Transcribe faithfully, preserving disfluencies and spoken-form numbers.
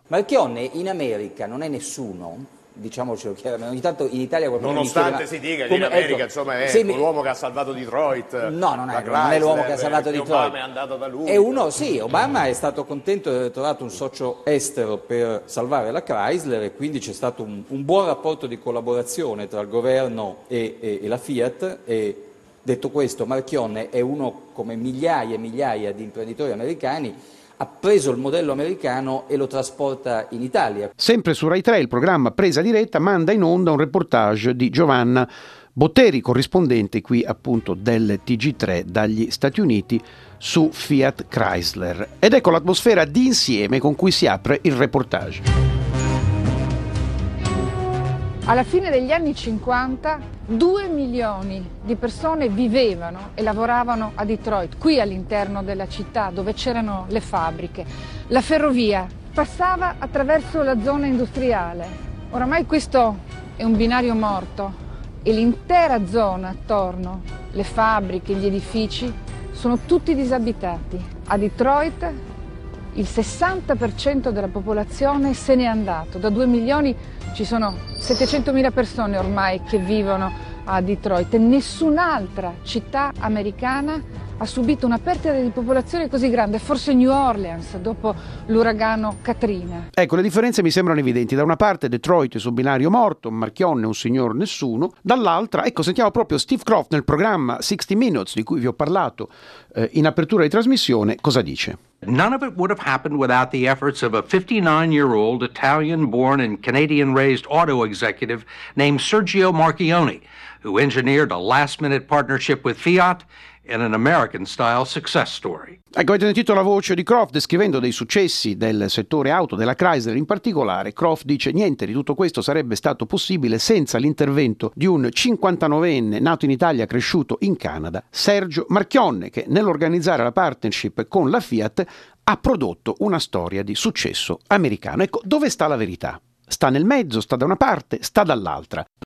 Marchionne in America non è nessuno, diciamocelo chiaramente, ogni tanto in Italia qualcuno nonostante mi chiede, si dica che come, in America ecco, insomma è se mi... l'uomo che ha salvato Detroit. No, non è, Chrysler, non è l'uomo che ha salvato che Detroit. Obama è andato da lui. È uno, sì, Obama è stato contento di aver trovato un socio estero per salvare la Chrysler e quindi c'è stato un, un buon rapporto di collaborazione tra il governo e, e, e la Fiat. E detto questo, Marchionne è uno come migliaia e migliaia di imprenditori americani, ha preso il modello americano e lo trasporta in Italia. Sempre su Rai tre il programma Presa Diretta manda in onda un reportage di Giovanna Botteri, corrispondente qui appunto del T G tre dagli Stati Uniti su Fiat Chrysler. Ed ecco l'atmosfera di insieme con cui si apre il reportage. Alla fine degli anni cinquanta due milioni di persone vivevano e lavoravano a Detroit, qui all'interno della città dove c'erano le fabbriche. La ferrovia passava attraverso la zona industriale. Oramai questo è un binario morto e l'intera zona attorno, le fabbriche, gli edifici, sono tutti disabitati. A Detroit il sessanta per cento della popolazione se n'è andato, da due milioni ci sono settecentomila persone ormai che vivono a Detroit e nessun'altra città americana ha subito una perdita di popolazione così grande, forse New Orleans dopo l'uragano Katrina. Ecco, le differenze mi sembrano evidenti. Da una parte Detroit su binario morto, Marchionne un signor nessuno, dall'altra, ecco, sentiamo proprio Steve Kroft nel programma sixty minutes di cui vi ho parlato eh, in apertura di trasmissione, cosa dice? None of it would have happened without the efforts of a fifty-nine-year-old Italian-born and Canadian-raised auto executive named Sergio Marchionne, who engineered a last-minute partnership with Fiat in an American-style success story. Ecco, avete sentito la voce di Kroft descrivendo dei successi del settore auto, della Chrysler in particolare. Kroft dice niente di tutto questo sarebbe stato possibile senza l'intervento di un cinquantanovenne nato in Italia, cresciuto in Canada, Sergio Marchionne, che nell'organizzare la partnership con la Fiat ha prodotto una storia di successo americano. Ecco, dove sta la verità? Sta nel mezzo, sta da una parte, sta dall'altra.